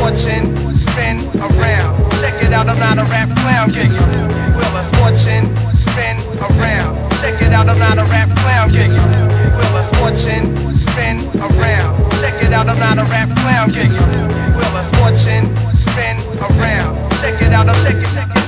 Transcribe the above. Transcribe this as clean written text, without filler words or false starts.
fortune, spin around. Check it out, I'm not a rap clown gigger. Wheel of fortune, spin around. Check it out, I'm not a rap clown gigger. Wheel of fortune, spin around. Check it out, I'm not a rap clown gigger. Wheel of fortune, spin around. Check it out, I'm check it.